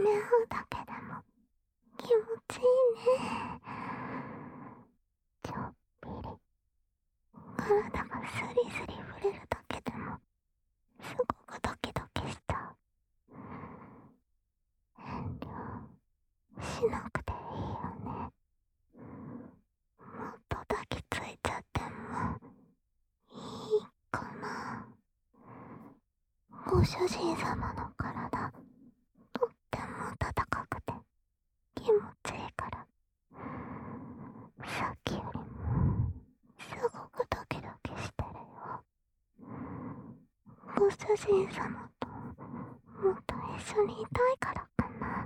め合うだけでも気持ちいいね。ちょっぴり体がスリスリ触れるだけでもすごくドキドキしちゃう。遠慮しなくていいよね。もっと抱きついちゃってもいいかな。ご主人様の体とっても暖かくて気持ちいいから、さっきよりもすごくドキドキしてるよ。ご主人様ともっと一緒にいたいからかな。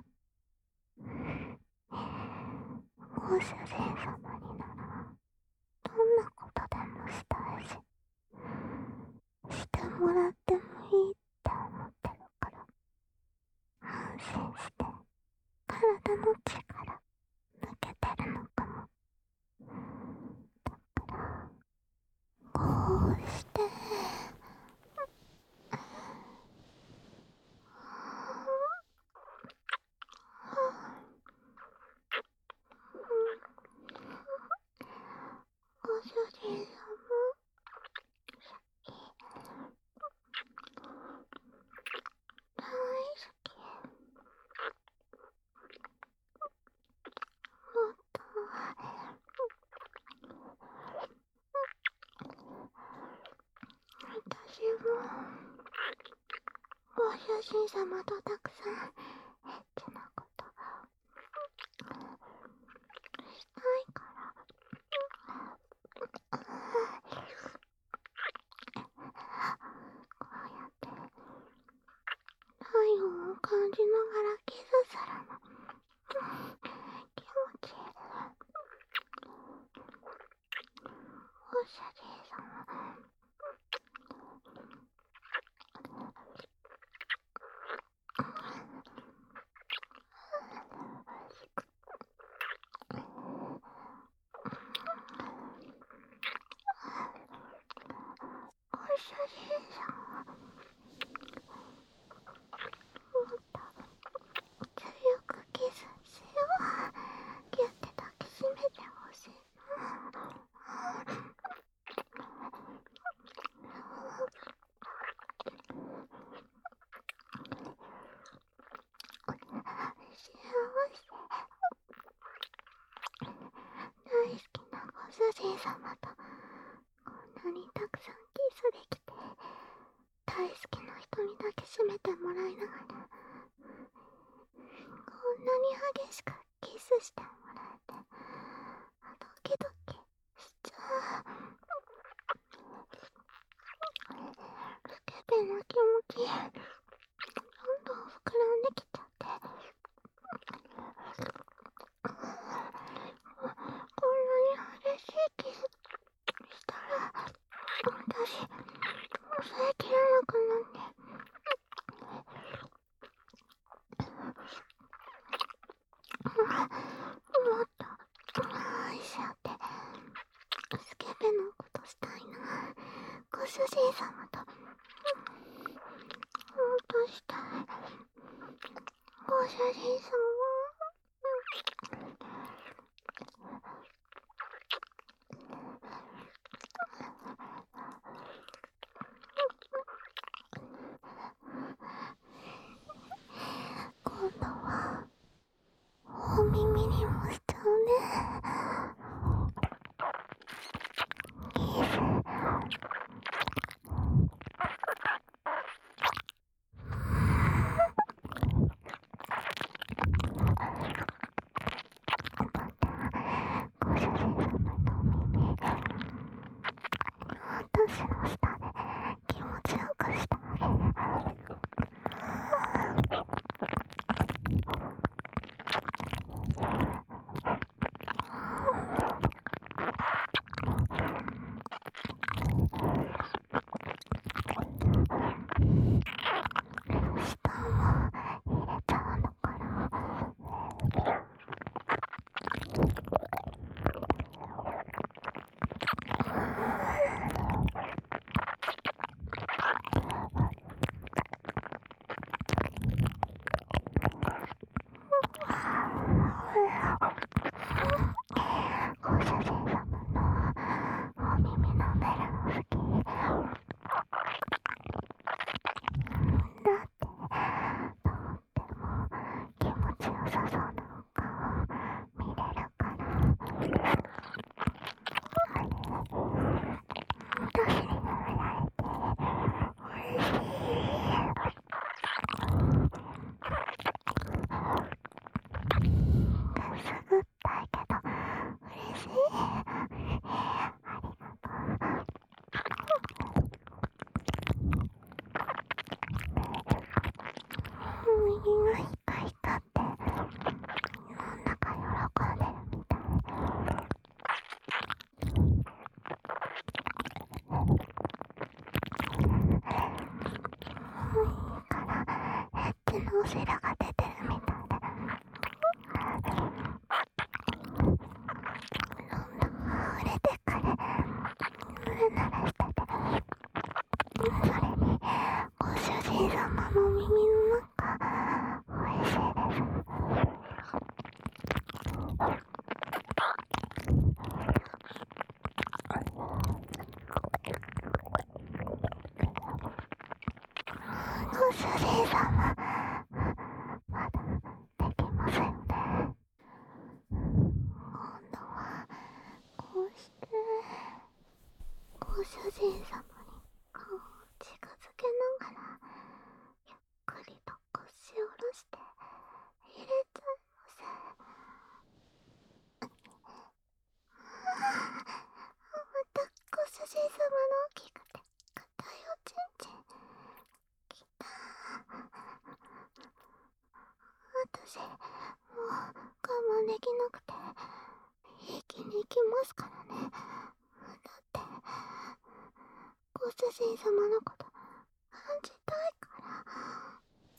ご主人様にならどんなことでもしたいし、してもらってもいいって思ってるから、安心して体の力抜けてるのかも。だからこうしてご主人様、大好き。もっと私もご主人様とたくさんエッチなことがしたいから。こうやって体温を感じながらキスするの気持ちいい。ご主人様、ご主人様、もっと強くキスしよう。ギュッて抱きしめてほしいな。幸せ。大好きなご主人様とこんなにたくさんキスできて、大好きな人に抱きしめてもらいながら、こんなに激しくキスしてもらえてドキドキしちゃう。スケベな気持ちどんどん膨らんできちゃって、こんなに激しいキスしたら私抑えきれなくなって、もっと愛し合ってスケベなことしたいな。ご主人様ともっとしたい。ご主人様、今度はお耳にもしちゃうね。 お汁が出てるみたいで、どんどん溢れてくる。ぬるぬるしてて、それにご主人様の耳の中、おいしいです。ご主人様、まだできますよね。今度はこうしてご主人様に顔を近づけながら、ゆっくりと腰を下ろして入れちゃいます。またご主人様の大きくて硬いおちんちんきた。私もう我慢できなくて一気に行きますからね。だってご主人様のこと感じたいから。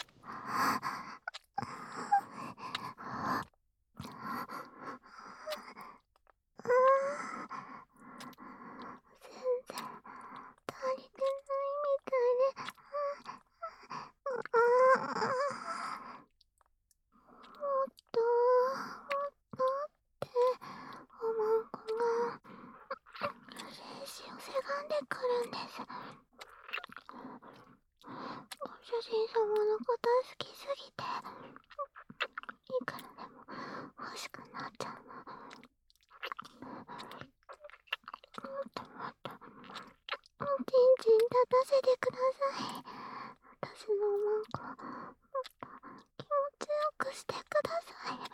全然足りてないみたいで、もっとっておまんこが精子をせがんでくるんです。ご主人様のこと好きすぎて、いくらでも欲しくなっちゃうの。もっともっとちんちん立たせてください。私のおまんこもっと気持ちよくしてください。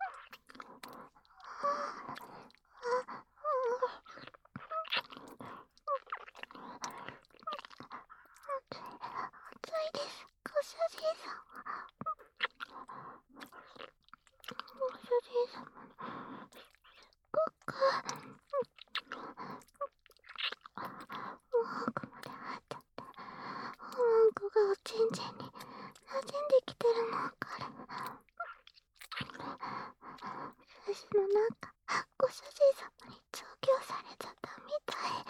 暑いです、ご主人様。ご主人様にすっごく奥まで入っちゃって、おまんこがおちんちんに馴染んできてるのわかる。私の中、ご主人様に調教されちゃったみたい。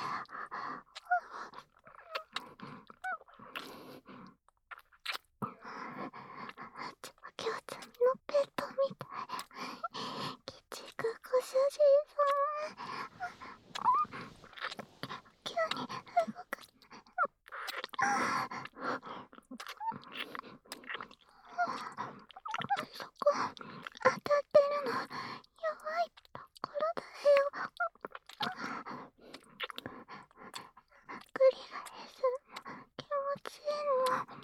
調教済みのペットみたい。鬼畜ご主人様。急に動く。そこ当たってるの弱いところだよ。グリガリするの気持ちいいの。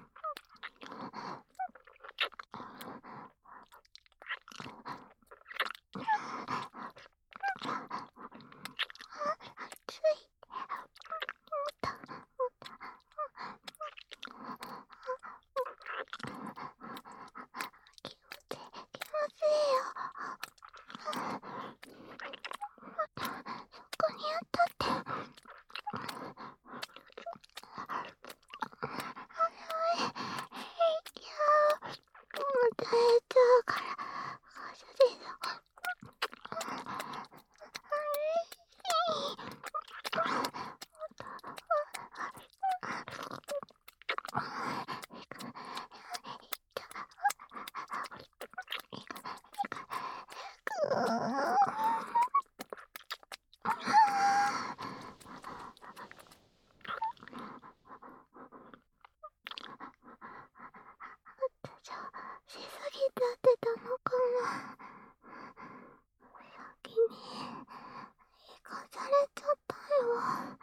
暑い。もっともっと。気持ちいいよ。そこにあったって。はいはい。いやもう耐えちゃうから。ご主人様。しすぎちゃってたのかな。先に行かされちゃったよ。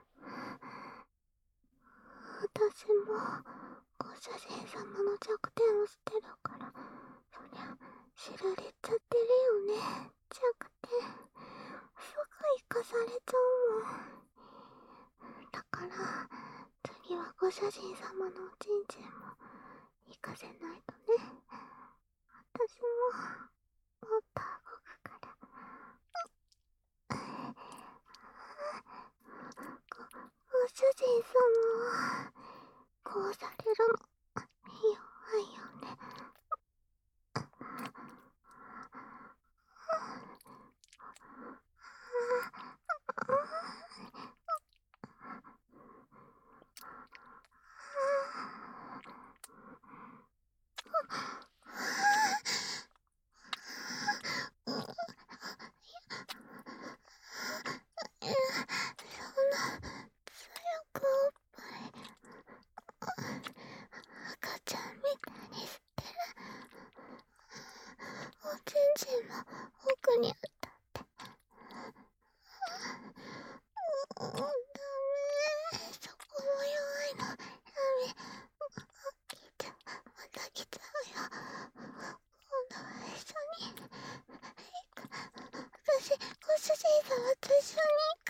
私もご主人様の弱点を知ってるから、そりゃ知られちゃってるよね。弱点すぐ行かされちゃうもん。だから次はご主人様のおちんちんも行かせないとね。私ももっと動くから。ご主人様はこうされるの弱いよね。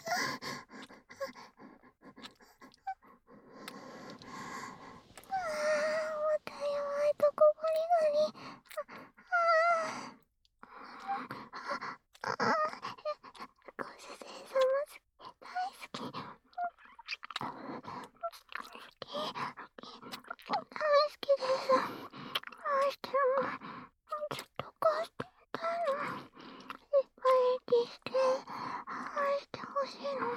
た弱いとこゴリゴリ。ご主人様大好き。大好きです。愛してるの。ずっとこうしてたの。いっぱい息して愛してほしいの。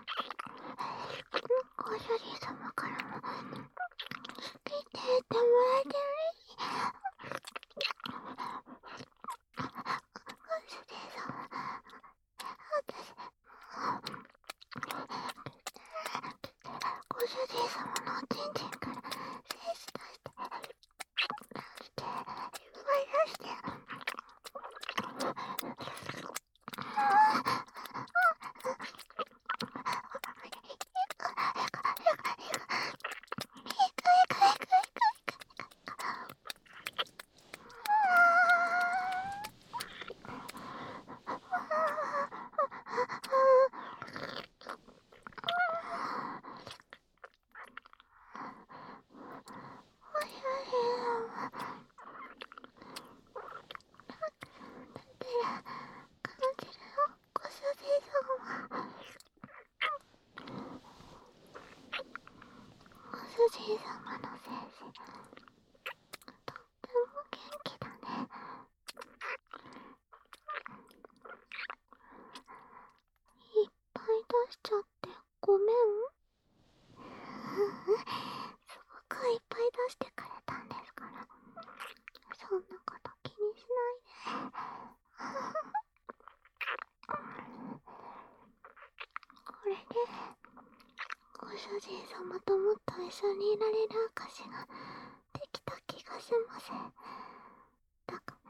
ご主人様からも好きって言ってもらえて嬉しい。ご主人様、私ご主人様のおちんちんから精子出していっぱい出して。ご主人様の精子、とっても元気だね。いっぱい出しちゃってごめん。すごくいっぱい出してくれたんですから、そんなこと気にしないで。これでご主人様ともっと一緒にいられる証ができた気がします。だか